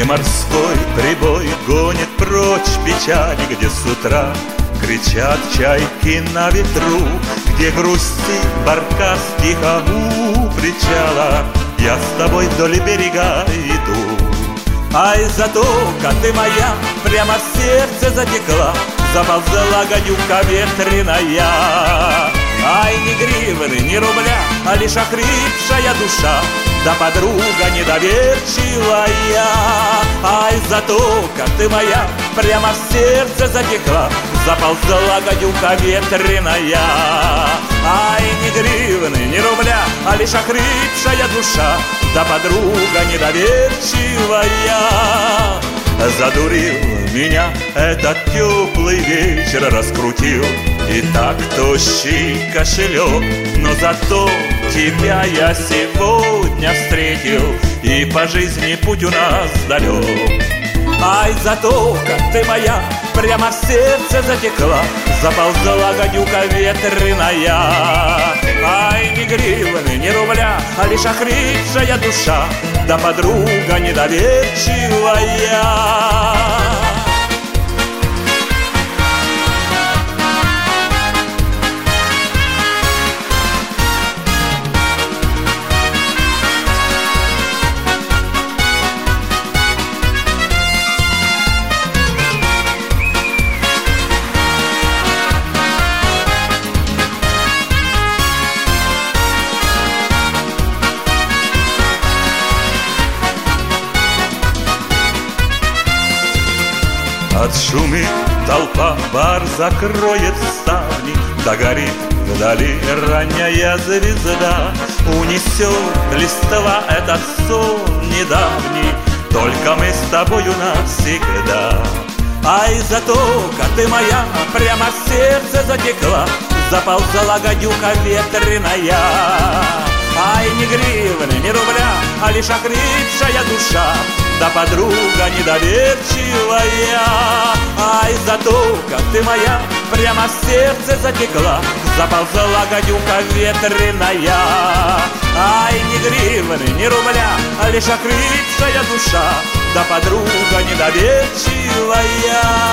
морской прибой гонит прочь печали, где с утра кричат чайки на ветру, где грустит баркас тихо у причала. Я с тобой вдоль берега иду. Ай, затока ты моя, прямо в сердце затекла, заползла гадюка ветреная. Ай, ни гривны, ни рубля, а лишь охрипшая душа, да подруга недоверчивая. Ай, затока ты моя, прямо в сердце затекла, заползла гадюка ветреная. Ай, ни гривны, ни рубля, а лишь охрипшая душа, да подруга недоверчивая. Задурил меня этот теплый вечер, раскрутил и так тощий кошелек. Но зато тебя я сегодня встретил, и по жизни путь у нас далек. Ай, затока ты моя, прямо в сердце затекла, заползла гадюка ветреная. Ай, ни гривны, ни рубля, а лишь охрипшая душа, да подруга недоверчивая. Отшумит толпа, бар закроет ставни, догорит вдали ранняя звезда. Унесет листва этот сон недавний, только мы с тобою навсегда. Ай, затока ты моя, прямо в сердце затекла, заползла гадюка ветреная. Ай, ни гривны, ни рубля, а лишь охрипшая душа, да подруга недоверчивая. Ай, затока ты моя, прямо в сердце затекла, заползла гадюка ветреная. Ай, ни гривны, ни рубля, а лишь охрипшая душа, да подруга недоверчивая.